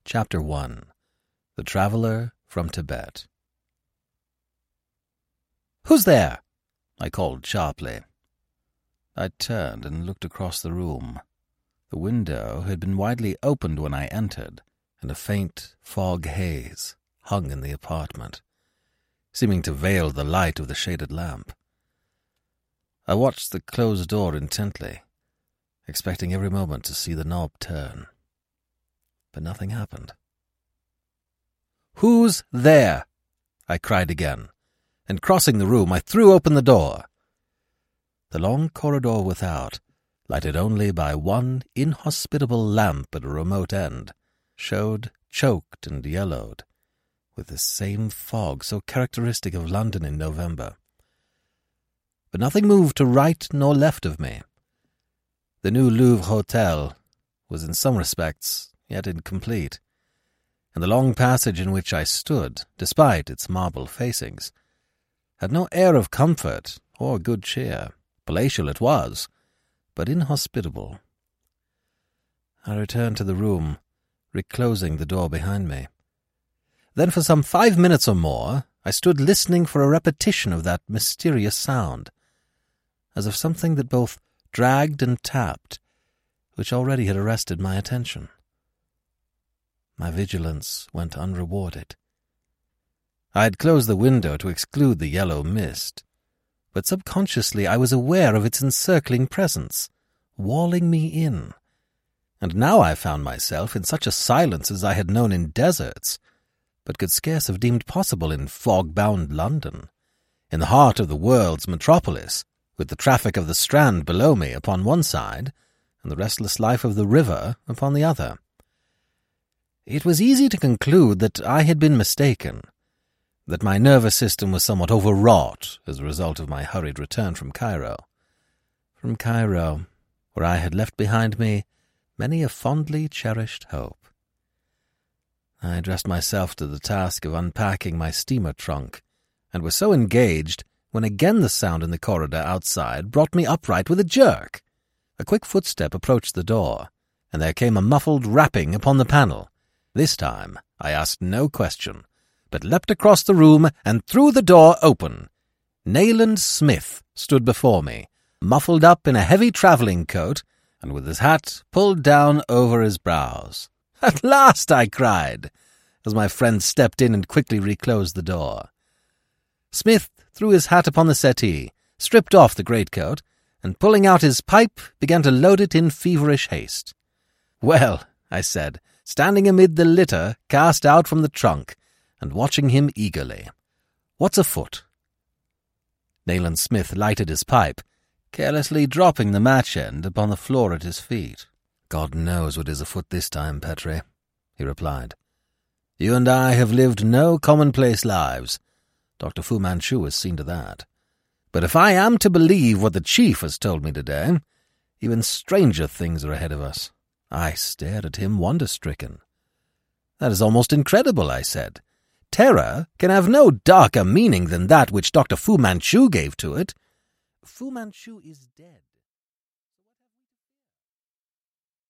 Chapter 1. The Traveler from Tibet. "Who's there?" I called sharply. I turned and looked across the room. The window had been widely opened when I entered, and a faint fog haze hung in the apartment, seeming to veil the light of the shaded lamp. I watched the closed door intently, expecting every moment to see the knob turn. But nothing happened. "Who's there?" I cried again, and crossing the room I threw open the door. The long corridor without, lighted only by one inhospitable lamp at a remote end, showed choked and yellowed, with the same fog so characteristic of London in November. But nothing moved to right nor left of me. The New Louvre Hotel was in some respects yet incomplete, and the long passage in which I stood, despite its marble facings, had no air of comfort or good cheer. Palatial it was, but inhospitable. I returned to the room, reclosing the door behind me. Then for some 5 minutes or more I stood listening for a repetition of that mysterious sound, as of something that both dragged and tapped, which already had arrested my attention. My vigilance went unrewarded. I had closed the window to exclude the yellow mist, but subconsciously I was aware of its encircling presence, walling me in. And now I found myself in such a silence as I had known in deserts, but could scarce have deemed possible in fog-bound London, in the heart of the world's metropolis, with the traffic of the Strand below me upon one side, and the restless life of the river upon the other. It was easy to conclude that I had been mistaken, that my nervous system was somewhat overwrought as a result of my hurried return from Cairo. From Cairo, where I had left behind me many a fondly cherished hope. I addressed myself to the task of unpacking my steamer trunk, and was so engaged when again the sound in the corridor outside brought me upright with a jerk. A quick footstep approached the door, and there came a muffled rapping upon the panel. This time I asked no question, but leapt across the room and threw the door open. Nayland Smith stood before me, muffled up in a heavy travelling coat, and with his hat pulled down over his brows. "At last!" I cried, as my friend stepped in and quickly reclosed the door. Smith threw his hat upon the settee, stripped off the greatcoat, and pulling out his pipe began to load it in feverish haste. "Well," I said, standing amid the litter cast out from the trunk, and watching him eagerly, "what's afoot?" Nayland Smith lighted his pipe, carelessly dropping the match-end upon the floor at his feet. "God knows what is afoot this time, Petrie," he replied. "You and I have lived no commonplace lives. Dr. Fu Manchu has seen to that. But if I am to believe what the chief has told me today, even stranger things are ahead of us." I stared at him wonder-stricken. "That is almost incredible," I said. "Terror can have no darker meaning than that which Dr. Fu Manchu gave to it." "Fu Manchu is dead."